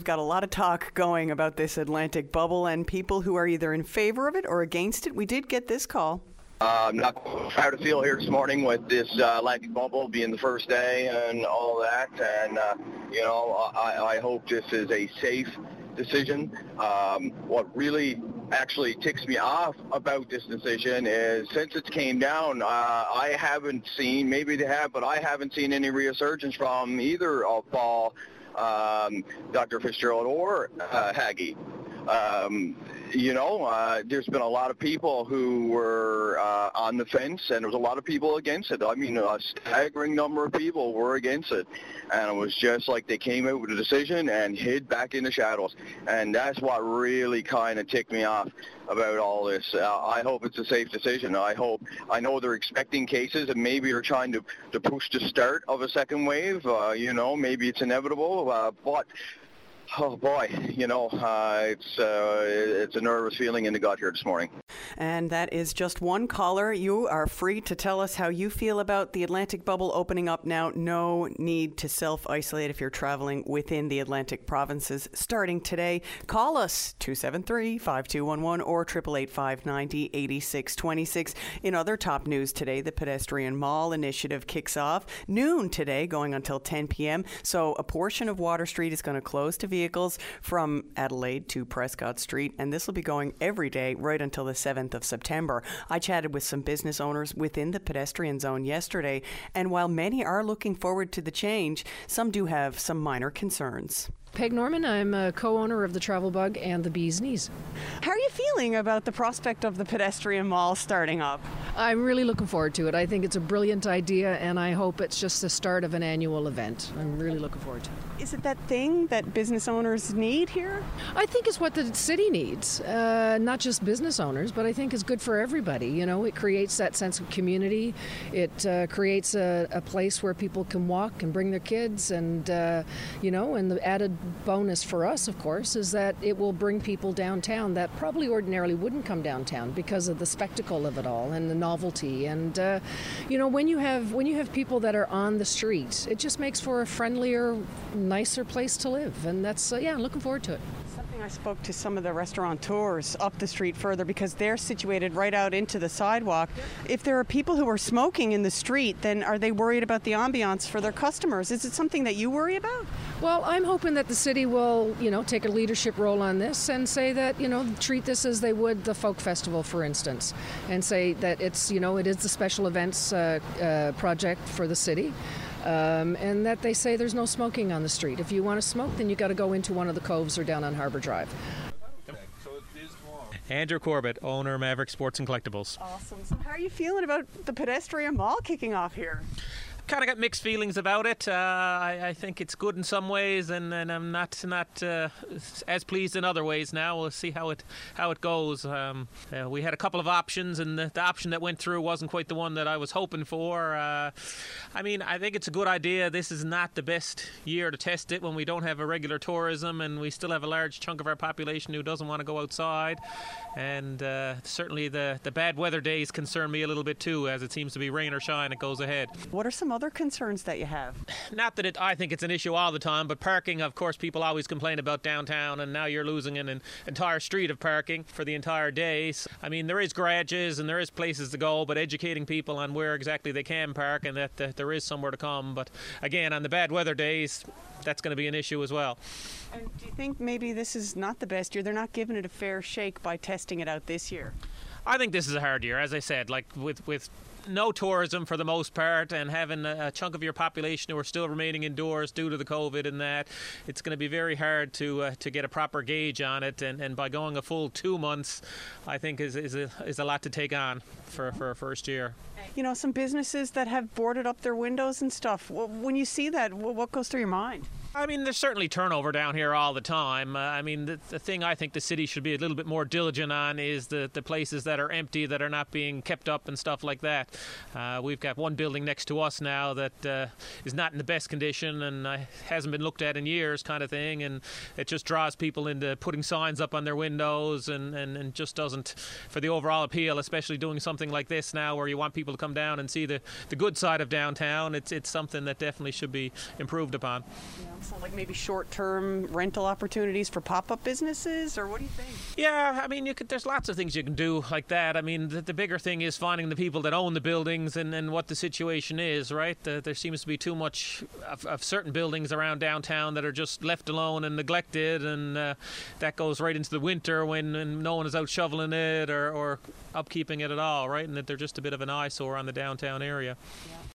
got a lot of talk going about this Atlantic bubble and people who are either in favor of it or against it. We did get this call. I'm not how to feel here this morning with this Atlantic bubble being the first day and all that. And, I hope this is a safe decision. What really actually ticks me off about this decision is since it came down, I haven't seen, maybe they have, but I haven't seen any resurgence from either of Paul, Dr. Fitzgerald or Haggie. There's been a lot of people who were on the fence, and there was a lot of people against it. I mean, a staggering number of people were against it. And it was just like they came out with a decision and hid back in the shadows. And that's what really kind of ticked me off about all this. I hope it's a safe decision. I know they're expecting cases, and maybe they're trying to push the start of a second wave. Maybe it's inevitable, but oh boy, it's a nervous feeling in the gut here this morning. And that is just one caller. You are free to tell us how you feel about the Atlantic bubble opening up now. No need to self-isolate if you're traveling within the Atlantic provinces starting today. Call us 273-5211 or 888-590-8626. In other top news today, the Pedestrian Mall initiative kicks off noon today, going until 10 p.m. So a portion of Water Street is going to close to vehicles from Adelaide to Prescott Street, and this will be going every day right until the 7th of September. I chatted with some business owners within the pedestrian zone yesterday, and while many are looking forward to the change, some do have some minor concerns. Peg Norman, I'm a co-owner of the Travel Bug and the Bee's Knees. How are you feeling about the prospect of the pedestrian mall starting up? I'm really looking forward to it. I think it's a brilliant idea, and I hope it's just the start of an annual event. I'm really looking forward to it. Is it that thing that business owners need here? I think it's what the city needs, not just business owners, but I think it's good for everybody. It creates that sense of community. It creates a place where people can walk and bring their kids, and and the added bonus for us, of course, is that it will bring people downtown that probably ordinarily wouldn't come downtown because of the spectacle of it all and the novelty. And when you have people that are on the street, it just makes for a friendlier, nicer place to live. And that's looking forward to it. I spoke to some of the restaurateurs up the street further because they're situated right out into the sidewalk. If there are people who are smoking in the street, then are they worried about the ambiance for their customers? Is it something that you worry about? Well, I'm hoping that the city will, take a leadership role on this and say that, treat this as they would the folk festival, for instance, and say that it's, it is the special events project for the city. And that they say there's no smoking on the street. If you want to smoke, then you got to go into one of the coves or down on Harbour Drive. Andrew Corbett, owner, Maverick Sports and Collectibles. Awesome. So how are you feeling about the pedestrian mall kicking off here? Kind of got mixed feelings about it. I think it's good in some ways, and I'm not as pleased in other ways. Now we'll see how it goes. We had a couple of options, and the option that went through wasn't quite the one that I was hoping for. I think it's a good idea. This is not the best year to test it when we don't have a regular tourism, and we still have a large chunk of our population who doesn't want to go outside. And certainly the bad weather days concern me a little bit too, as it seems to be rain or shine, it goes ahead. What are some other concerns that you have? Not that I think it's an issue all the time, but parking, of course, people always complain about downtown, and now you're losing an entire street of parking for the entire day. There is garages and there is places to go, but educating people on where exactly they can park and that there is somewhere to come. But again, on the bad weather days, that's going to be an issue as well. And do you think maybe this is not the best year? They're not giving it a fair shake by testing it out this year? I think this is a hard year, as I said, like with no tourism for the most part, and having a chunk of your population who are still remaining indoors due to the COVID and that, it's going to be very hard to get a proper gauge on it. And by going a full 2 months, I think is a lot to take on for a first year. Some businesses that have boarded up their windows and stuff. When you see that, what goes through your mind? There's certainly turnover down here all the time. The thing I think the city should be a little bit more diligent on is the places that are empty, that are not being kept up and stuff like that. We've got one building next to us now that is not in the best condition and hasn't been looked at in years, kind of thing, and it just draws people into putting signs up on their windows and just doesn't, for the overall appeal, especially doing something like this now where you want people to come down and see the good side of downtown. It's something that definitely should be improved upon. Yeah. So like maybe short-term rental opportunities for pop-up businesses, or what do you think? Yeah, I mean, there's lots of things you can do like that. I mean, the bigger thing is finding the people that own the buildings and what the situation is, right? There seems to be too much of certain buildings around downtown that are just left alone and neglected, and that goes right into the winter when no one is out shoveling it or upkeeping it at all, right? And that they're just a bit of an eyesore on the downtown area. Yeah.